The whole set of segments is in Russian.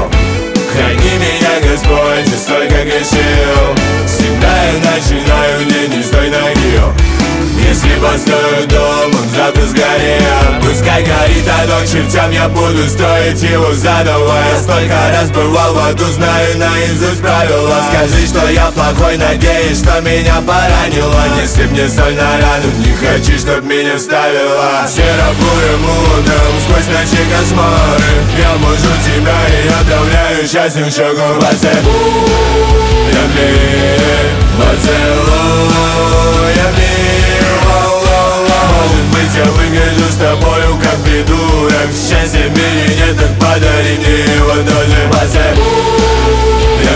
молил: храни меня, Господь, за столько грешил. Всегда я начинаю день не с той ноги. Если построю дом, он завтра сгорел. Пускай горит оно к чертям, я буду строить его заново. Я столько раз бывал в аду, знаю наизусть правила. Скажи, что я плохой, надеюсь, что меня поранило. Не сыпь мне соль на рану, не хочу, чтоб меня вставило. Серо-бурым утром, сквозь ночи кошмары, я мужу тебя и отравляю счастьем щеку. Поцелуй, может быть, я выгляжу с тобою как придурок. Счастья в мире нет, так подари мне его тоже. Поцелуй,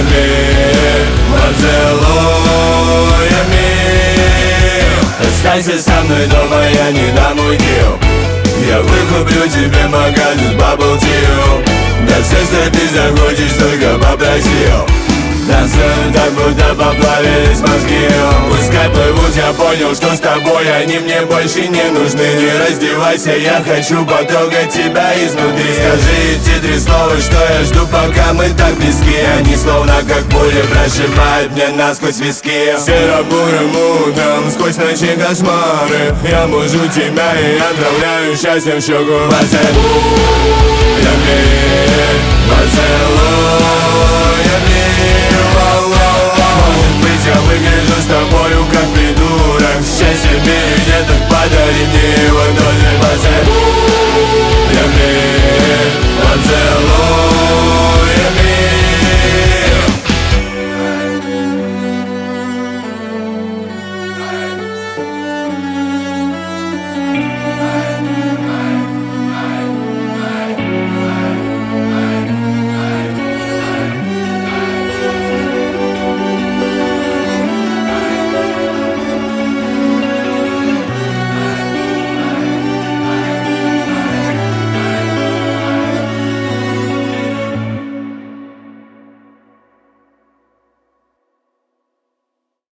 останься со мной дома, я не дам уйти. Я выкуплю тебе магазин Bubble Tea. Да все, что ты захочешь, только попросил. Танцуем так, будто поплавились мозги. Пускай плывут, я понял, что с тобой они мне больше не нужны. Не раздевайся, я хочу потрогать тебя изнутри. Скажи эти три слова, что я жду, пока мы так близки. Они словно как пули прошибают мне насквозь виски. Серо-бурым утром, сквозь ночи кошмары, я мужу тебя и отправляю счастьем в щеку. Поцелуй, поцелуй.